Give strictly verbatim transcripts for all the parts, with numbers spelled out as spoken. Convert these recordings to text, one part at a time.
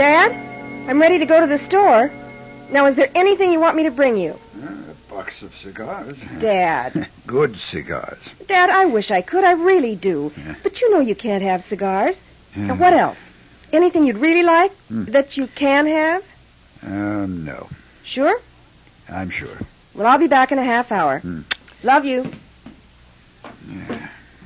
Dad, I'm ready to go to the store. Now, is there anything you want me to bring you? Uh, a box of cigars. Dad. Good cigars. Dad, I wish I could. I really do. Yeah. But you know you can't have cigars. Yeah. Now, what else? Anything you'd really like Hmm. that you can have? Uh, no. Sure? I'm sure. Well, I'll be back in a half hour. Hmm. Love you. Yeah.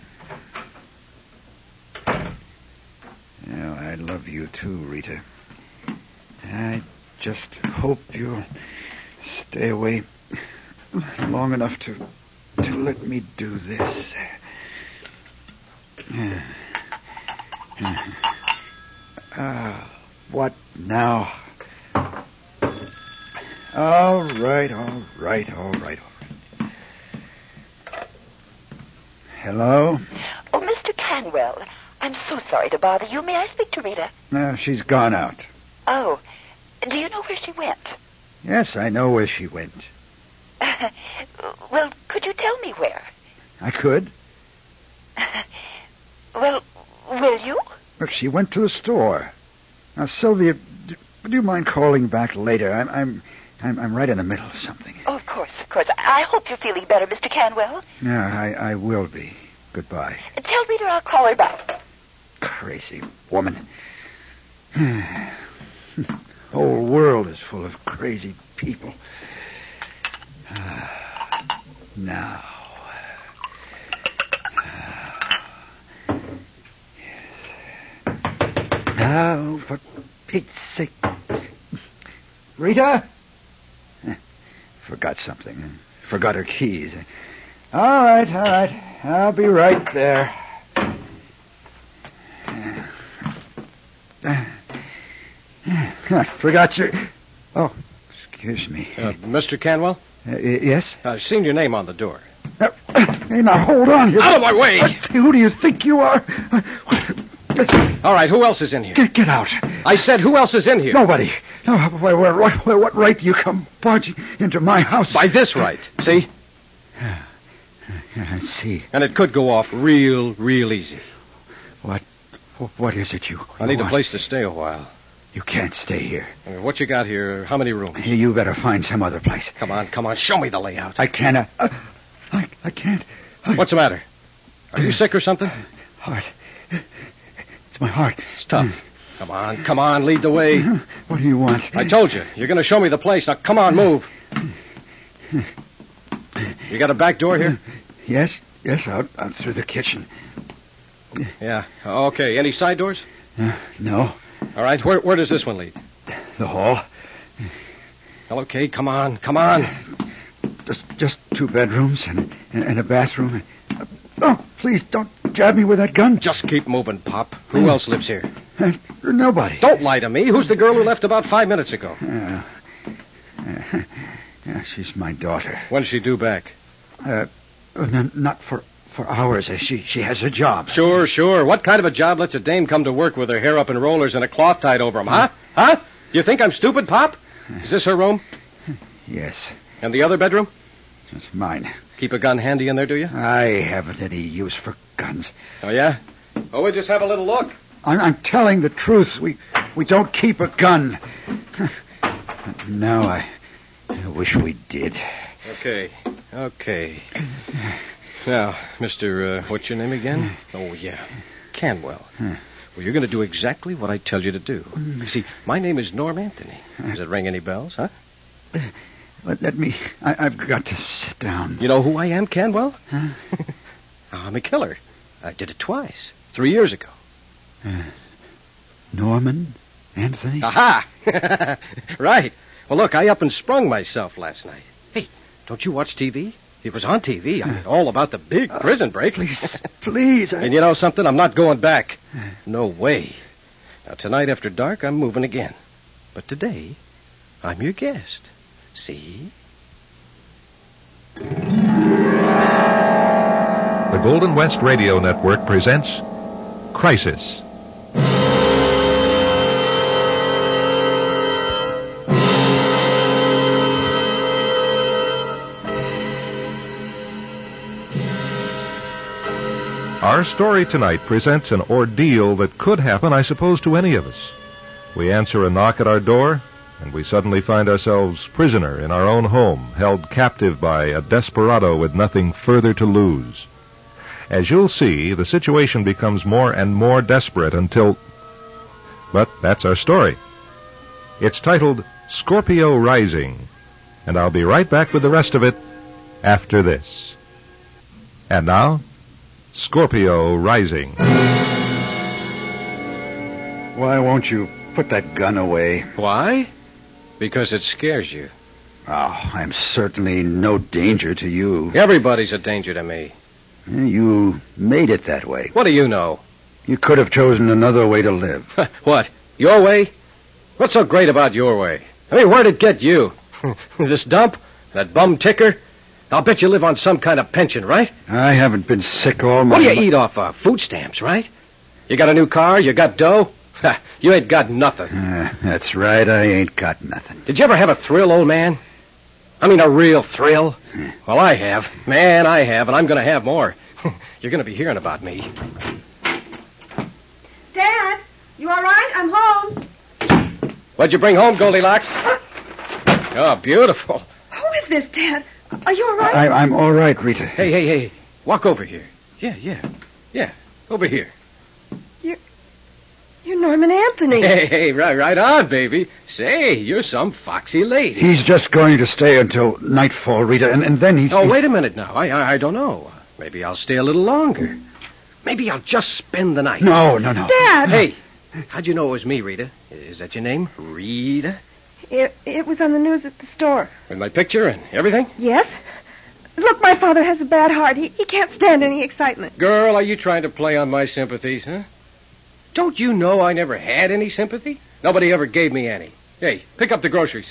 Well, I love you too, Rita. I just hope you'll stay away long enough to to let me do this. Uh, what now? All right, all right, all right, all right. Hello? Oh, Mister Canwell, I'm so sorry to bother you. May I speak to Rita? No, she's gone out. Oh, do you know where she went? Yes, I know where she went. Well, could you tell me where? I could. Well, will you? But she went to the store. Now, Sylvia, d- would you mind calling back later? I'm, I'm, I'm, I'm right in the middle of something. Oh, of course, of course. I hope you're feeling better, Mister Canwell. Yeah, I, I will be. Goodbye. Tell Rita I'll call her back. Crazy woman. Whole world is full of crazy people. Uh, now. Uh, yes. Now, for Pete's sake. Rita? Eh, Forgot something. Forgot her keys. All right, all right. I'll be right there. Uh, Forgot your... Oh, excuse me. Uh, Mister Canwell? Uh, y- yes? I've seen your name on the door. Uh, hey, now, hold on here. Out of my way! Uh, who do you think you are? Uh, All right, who else is in here? Get, get out. I said, who else is in here? Nobody. No, why, why, why, why, what right do you come barging into my house? By this right. See? I see. And it could go off real, real easy. What, what is it you... I need you a place to stay a while. You can't stay here. I mean, what you got here? How many rooms? You better find some other place. Come on, come on. Show me the layout. I can't. Uh, uh, I, I can't. I, What's the matter? Are you sick or something? Heart. It's my heart. It's tough. Come on, come on. Lead the way. What do you want? I told you. You're going to show me the place. Now, come on, move. You got a back door here? Yes, yes, out, out through the kitchen. Yeah. Okay. Any side doors? Uh, no. All right. Where, where does this one lead? The hall. Well, okay. Come on. Come on. Just just two bedrooms and, and, and a bathroom. Uh, oh, please don't jab me with that gun. Just keep moving, Pop. Who else lives here? Uh, nobody. Don't lie to me. Who's the girl who left about five minutes ago? Uh, uh, yeah, she's my daughter. When's she due back? Uh, n- not for, for hours. Uh, she she has a job. Sure, sure. What kind of a job lets a dame come to work with her hair up in rollers and a cloth tied over them, huh? Huh? You think I'm stupid, Pop? Is this her room? Yes, And the other bedroom? it's mine. Keep a gun handy in there, do you? I haven't any use for guns. Oh, yeah? Oh, we'll just have a little look. I'm, I'm telling the truth. We we don't keep a gun. Now I, I wish we did. Okay, okay. Now, Mister Uh, what's your name again? Oh, yeah, Canwell. Well, you're going to do exactly what I tell you to do. You see, my name is Norm Anthony. Does it ring any bells, huh? Let, let me... I, I've got to sit down. You know who I am, Canwell? Huh? I'm a killer. I did it twice, three years ago. Uh, Norman Anthony? Aha! Right. Well, look, I up and sprung myself last night. Hey, don't you watch T V? It was on T V. I mean, all about the big Uh, prison break. Please, please. I... And you know something? I'm not going back. No way. Now, tonight after dark, I'm moving again. But today, I'm your guest. See? The Golden West Radio Network presents Crisis. Our story tonight presents an ordeal that could happen, I suppose, to any of us. We answer a knock at our door, and we suddenly find ourselves prisoner in our own home, held captive by a desperado with nothing further to lose. As you'll see, the situation becomes more and more desperate until... But that's our story. It's titled Scorpio Rising, and I'll be right back with the rest of it after this. And now, Scorpio Rising. Why won't you put that gun away? Why? Because it scares you. Oh, I'm certainly no danger to you. Everybody's a danger to me. You made it that way. What do you know? You could have chosen another way to live. What? Your way? What's so great about your way? I mean, where'd it get you? This dump? That bum ticker? I'll bet you live on some kind of pension, right? I haven't been sick all my... What do you eat off of? Food stamps, right? You got a new car? You got dough? You ain't got nothing. Uh, that's right, I ain't got nothing. Did you ever have a thrill, old man? I mean, a real thrill? Well, I have. Man, I have, and I'm going to have more. You're going to be hearing about me. Dad, you all right? I'm home. What'd you bring home, Goldilocks? Oh, beautiful. Who is this, Dad? Are you all right? I, I'm all right, Rita. Hey, hey, hey. Walk over here. Yeah, yeah. Yeah, over here. You're, you're Norman Anthony. Hey, hey, right, right on, baby. Say, you're some foxy lady. He's just going to stay until nightfall, Rita, and, and then he's... Oh, he's... wait a minute now. I, I I don't know. Maybe I'll stay a little longer. Maybe I'll just spend the night. No, no, no. Dad! Hey, how'd you know it was me, Rita? Is that your name? Rita? It, it was on the news at the store. With my picture and everything? Yes? Look, my father has a bad heart. He, he can't stand any excitement. Girl, are you trying to play on my sympathies, huh? Don't you know I never had any sympathy? Nobody ever gave me any. Hey, pick up the groceries.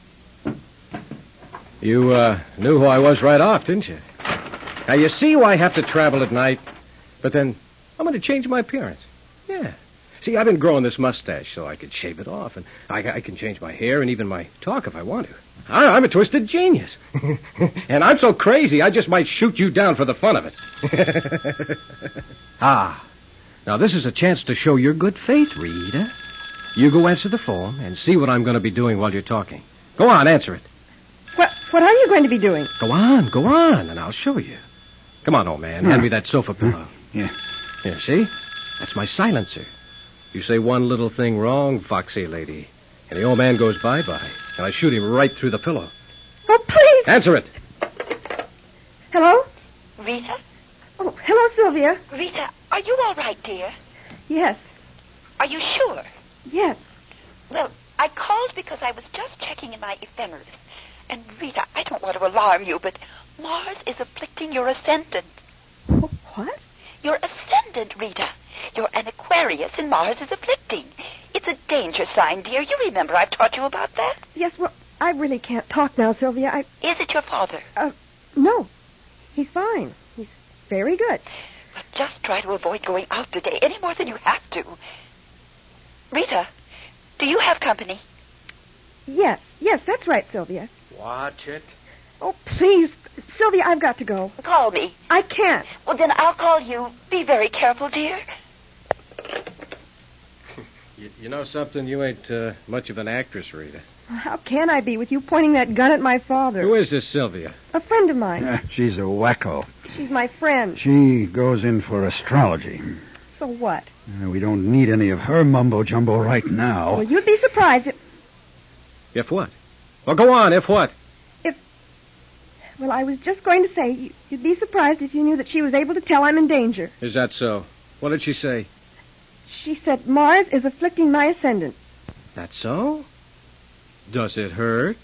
You, uh, knew who I was right off, didn't you? Now, you see why I have to travel at night? But then, I'm going to change my appearance. Yeah. See, I've been growing this mustache so I could shave it off, and I, I can change my hair and even my talk if I want to. I, I'm a twisted genius. And I'm so crazy, I just might shoot you down for the fun of it. Ah. Now, this is a chance to show your good faith, Rita. You go answer the phone and see what I'm going to be doing while you're talking. Go on, answer it. What, what are you going to be doing? Go on, go on, and I'll show you. Come on, old man. Hand me that sofa pillow. Yeah. Here, see? That's my silencer. You say one little thing wrong, foxy lady, and the old man goes bye-bye, and I shoot him right through the pillow. Oh, please! Answer it. Hello? Rita? Oh, hello, Sylvia. Rita, are you all right, dear? Yes, Are you sure? yes. Well, I called because I was just checking in my ephemeris. And, Rita, I don't want to alarm you, but Mars is afflicting your ascendant. Oh, what? Your ascendant, Rita. You're an Aquarius, and Mars is afflicting. It's a danger sign, dear. You remember I've taught you about that? Yes, well, I really can't talk now, Sylvia. I, Is it your father? uh, no. He's fine. He's very good. But just try to avoid going out today any more than you have to. Rita, do you have company? Yes, yes, that's right, Sylvia. Watch it. Oh, please. Sylvia, I've got to go. Call me. I can't. Well, then I'll call you. Be very careful, dear. You, you know something? You ain't uh, much of an actress, Rita. How can I be with you pointing that gun at my father? Who is this Sylvia? A friend of mine. Uh, she's a wacko. She's my friend. She goes in for astrology. So what? Uh, we don't need any of her mumbo-jumbo right now. Well, you'd be surprised if... If what? Well, go on, if what? Well, I was just going to say, you- you'd be surprised if you knew that she was able to tell I'm in danger. Is that so? What did she say? She said Mars is afflicting my ascendant. That so? Does it hurt?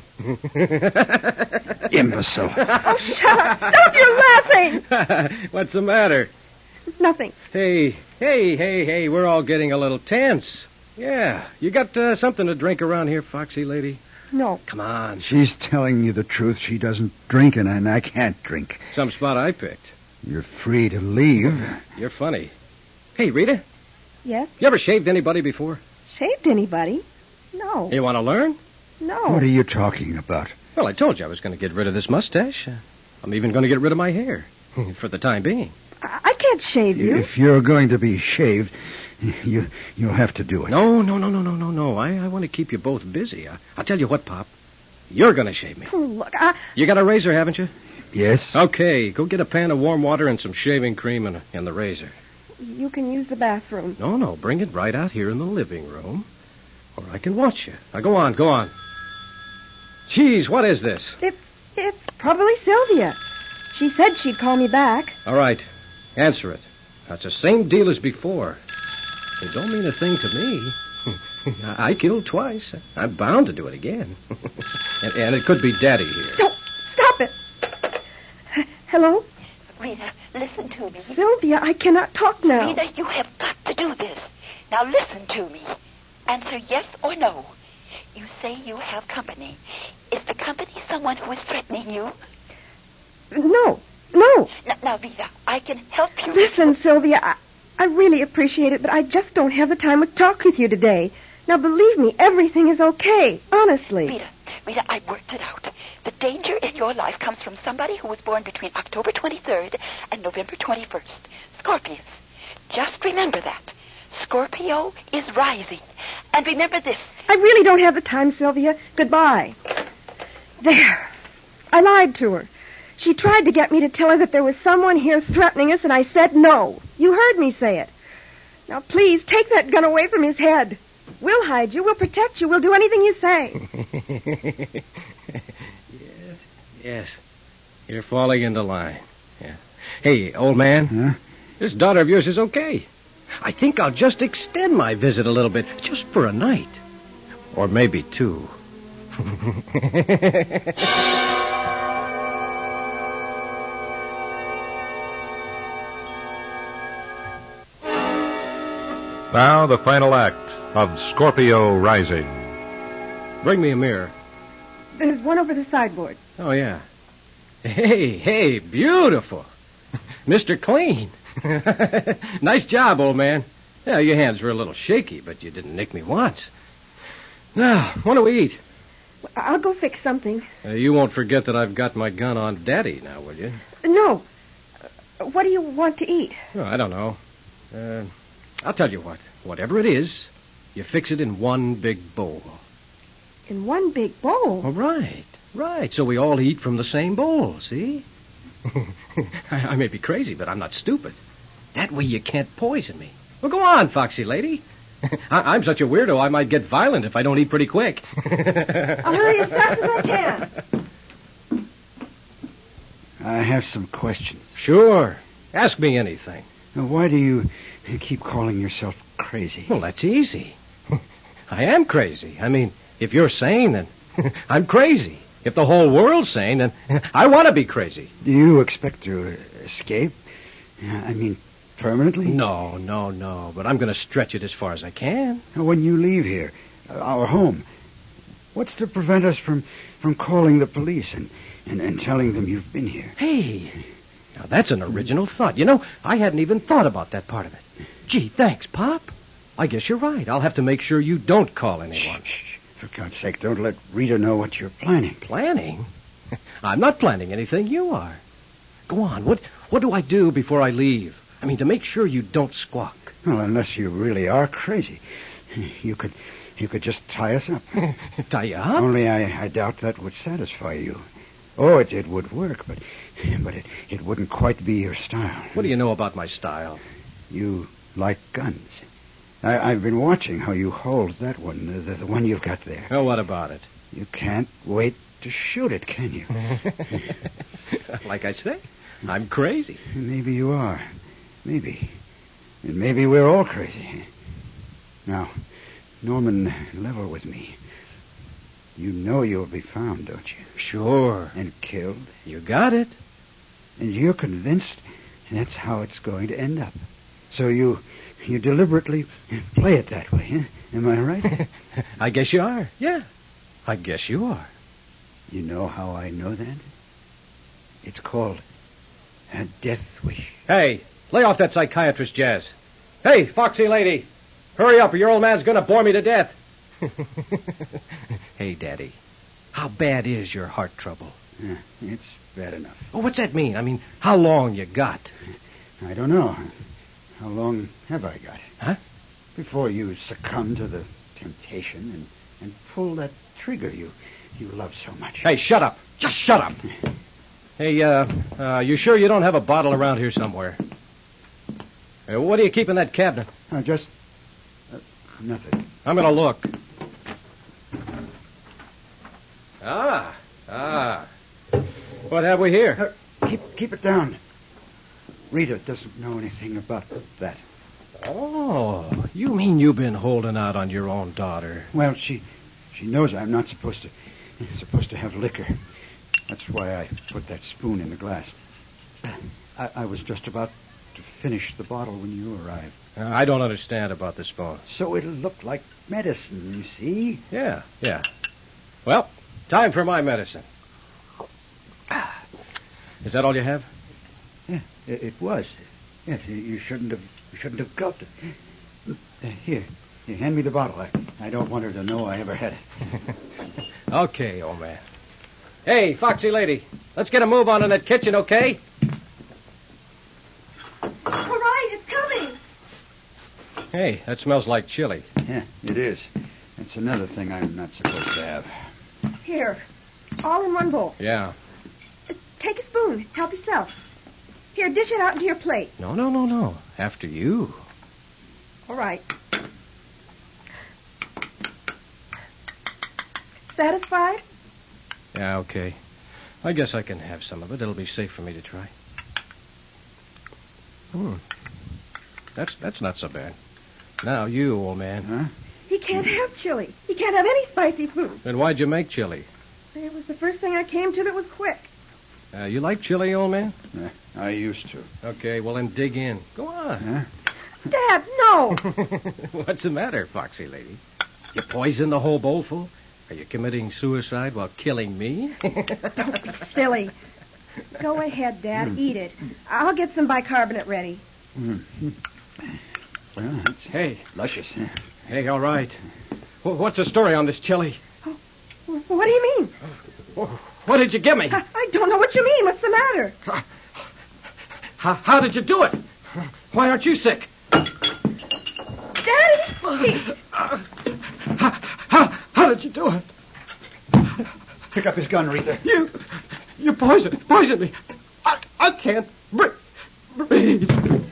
Imbecile. Oh, shut up. Stop, you're laughing. What's the matter? Nothing. Hey, hey, hey, hey, we're all getting a little tense. Yeah. You got uh, something to drink around here, foxy lady? No. Come on. She's telling you the truth. She doesn't drink, and I, and I can't drink. Some spot I picked. You're free to leave. You're funny. Hey, Rita, Yes? you ever shaved anybody before? Shaved anybody? No. You want to learn? No. What are you talking about? Well, I told you I was going to get rid of this mustache. Uh, I'm even going to get rid of my hair. For the time being. I, I can't shave you. If you're going to be shaved, You, you'll have to do it. No, no, no, no, no, no, no. I, I want to keep you both busy. I, I'll tell you what, Pop. You're going to shave me. Oh, look, I... You got a razor, haven't you? Yes? Okay, go get a pan of warm water and some shaving cream and, and the razor. You can use the bathroom. No, no, bring it right out here in the living room, or I can watch you. Now, go on, go on. Geez, what is this? It's, it's probably Sylvia. She said she'd call me back. All right, answer it. That's the same deal as before. It don't mean a thing to me. I killed twice. I'm bound to do it again. and, and it could be Daddy here. Don't, stop it. Hello? Rita, listen to me. Sylvia, I cannot talk now. Rita, you have got to do this. Now listen to me. Answer yes or no. You say you have company. Is the company someone who is threatening you? No, no. Now, now Rita, I can help you. Listen, Sylvia, I, I really appreciate it, but I just don't have the time to talk with you today. Now, believe me, everything is okay, honestly. Rita, Rita, I worked it out. The danger in your life comes from somebody who was born between October twenty-third and November twenty-first. Scorpius. Just remember that. Scorpio is rising. And remember this. I really don't have the time, Sylvia. Goodbye. There. I lied to her. She tried to get me to tell her that there was someone here threatening us, and I said no. You heard me say it. Now, please, take that gun away from his head. We'll hide you. We'll protect you. We'll do anything you say. Yes, yes. You're falling into line. Yeah. Hey, old man. Huh? This daughter of yours is okay. I think I'll just extend my visit a little bit, just for a night. Or maybe two. Now the final act of Scorpio Rising. Bring me a mirror. There's one over the sideboard. Oh, yeah. Hey, hey, beautiful. Mister Clean. Nice job, old man. Yeah, your hands were a little shaky, but you didn't nick me once. Now, what do we eat? I'll go fix something. Uh, you won't forget that I've got my gun on Daddy now, will you? No. Uh, What do you want to eat? Oh, I don't know. Uh, I'll tell you what. Whatever it is, you fix it in one big bowl. In one big bowl. All right. Right. So we all eat from the same bowl, see? I, I may be crazy, but I'm not stupid. That way you can't poison me. Well, go on, foxy lady. I, I'm such a weirdo, I might get violent if I don't eat pretty quick. I'll hurry as fast as I can. I have some questions. Sure. Ask me anything. Now, why do you keep calling yourself crazy? Well, that's easy. I am crazy. I mean, if you're sane, then I'm crazy. If the whole world's sane, then I want to be crazy. Do you expect to escape? I mean, permanently? No, no, no. But I'm going to stretch it as far as I can. When you leave here, our home, what's to prevent us from, from calling the police and, and, and telling them you've been here? Hey, now that's an original thought. You know, I hadn't even thought about that part of it. Gee, thanks, Pop. I guess you're right. I'll have to make sure you don't call anyone. Shh, shh. For God's sake, don't let Rita know what you're planning. Planning? I'm not planning anything. You are. Go on. What what do I do before I leave? I mean, to make sure you don't squawk. Well, unless you really are crazy. You could you could just tie us up. Tie you up? Only I, I doubt that would satisfy you. Oh, it, it would work, but but it, it wouldn't quite be your style. What do you know about my style? You like guns. I, I've been watching how you hold that one, the, the one you've got there. Oh, what about it? You can't wait to shoot it, can you? Like I say, I'm crazy. Maybe you are. Maybe. And maybe we're all crazy. Now, Norman, level with me. You know you'll be found, don't you? Sure. And killed. You got it. And you're convinced that's how it's going to end up. So you you deliberately play it that way, huh? Am I right? I guess you are. Yeah. I guess you are. You know how I know that? It's called a death wish. Hey, lay off that psychiatrist jazz. Hey, foxy lady. Hurry up or your old man's going to bore me to death. Hey, Daddy. How bad is your heart trouble? Yeah, it's bad enough. Oh, what's that mean? I mean, how long you got? I don't know. How long have I got? Huh? before you succumb to the temptation and, and pull that trigger you you love so much. Hey, shut up. Just shut up. Hey, uh, uh, you sure you don't have a bottle around here somewhere? Uh, what do you keep in that cabinet? Uh, just uh, nothing. I'm going to look. Ah, ah. What have we here? Uh, keep keep it down. Rita doesn't know anything about that. Oh, you mean you've been holding out on your own daughter? Well, she she knows I'm not supposed to supposed to have liquor. That's why I put that spoon in the glass. I, I was just about to finish the bottle when you arrived. Uh, I don't understand about the spoon. So it'll look like medicine, you see? Yeah, yeah. Well, time for my medicine. Is that all you have? Yeah, it, it was. Yes, you, you shouldn't have you shouldn't have gulped it. Uh, here, here, hand me the bottle. I, I don't want her to know I ever had it. Okay, old man. Hey, Foxy lady, let's get a move on in that kitchen, okay? All right, it's coming. Hey, that smells like chili. Yeah, it is. That's another thing I'm not supposed to have. Here, all in one bowl. Yeah. Uh, Take a spoon. Help yourself. Here, dish it out into your plate. No, no, no, no. After you. All right. Satisfied? Yeah, okay. I guess I can have some of it. It'll be safe for me to try. Hmm. That's that's not so bad. Now, you, old man. Huh? He can't have chili. He can't have any spicy food. Then why'd you make chili? It was the first thing I came to that was quick. Uh, you like chili, old man? Yeah, I used to. Okay, well, then dig in. Go on. Huh? Dad, no. What's the matter, Foxy lady? You poison the whole bowlful? Are you committing suicide while killing me? Don't be silly. Go ahead, Dad. Eat it. I'll get some bicarbonate ready. Mm. Well, it's Hey. luscious. Yeah. Hey, all right. Wh- What's the story on this chili? What do you mean? Wh- What did you give me? I, I don't know what you mean. What's the matter? How, how did you do it? Why aren't you sick? Daddy! He- How, how, how did you do it? Pick up his gun, Rita. You, you poisoned, poisoned me. I, I can't breathe. breathe.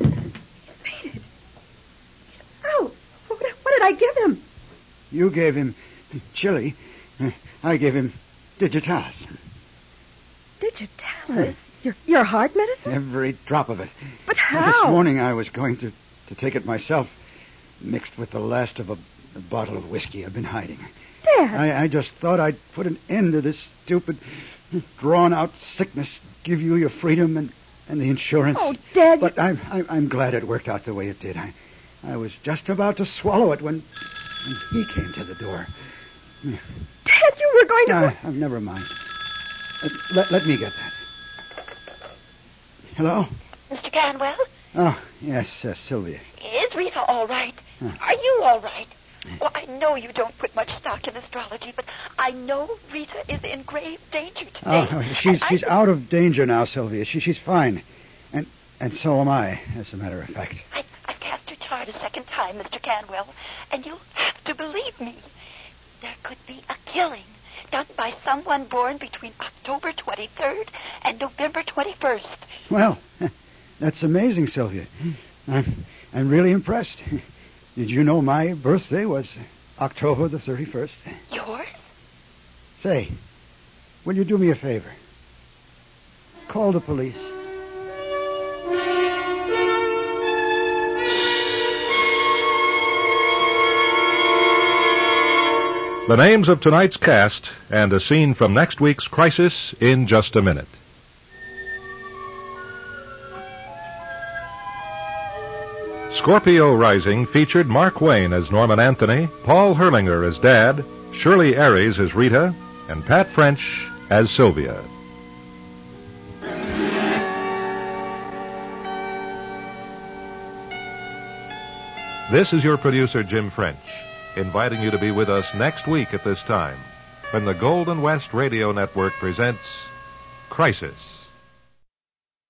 Ow! What, what did I give him? You gave him chili. I gave him Digitalis. Digitalis? Your, your heart medicine? Every drop of it. But Well, this how? morning I was going to, to take it myself, mixed with the last of a, a bottle of whiskey I've been hiding. Dad! I, I just thought I'd put an end to this stupid, drawn-out sickness, give you your freedom and, and the insurance. Oh, Dad! But I'm, I'm I'm glad it worked out the way it did. I, I was just about to swallow it when, when he came to the door. Dad, you were going to... Uh, uh, never mind. Uh, let, let me get that. Hello? Mister Canwell, Oh, yes, uh, Sylvia. is Rita all right? Huh. Are you all right? Well, I know you don't put much stock in astrology, but I know Rita is in grave danger today. Oh, she's And I- she's out of danger now, Sylvia. She she's fine, and and so am I, as a matter of fact. I, I've cast your chart a second time, Mister Canwell, and you'll have to believe me. There could be a killing done by someone born between October twenty-third and November twenty-first. Well, that's amazing, Sylvia. I'm I'm really impressed. Did you know my birthday was October the thirty-first? Yours? Say, will you do me a favor? Call the police. The names of tonight's cast and a scene from next week's Crisis in just a minute. Scorpio Rising featured Mark Wayne as Norman Anthony, Paul Herlinger as Dad, Shirley Aries as Rita, and Pat French as Sylvia. This is your producer, Jim French, inviting you to be with us next week at this time when the Golden West Radio Network presents Crisis.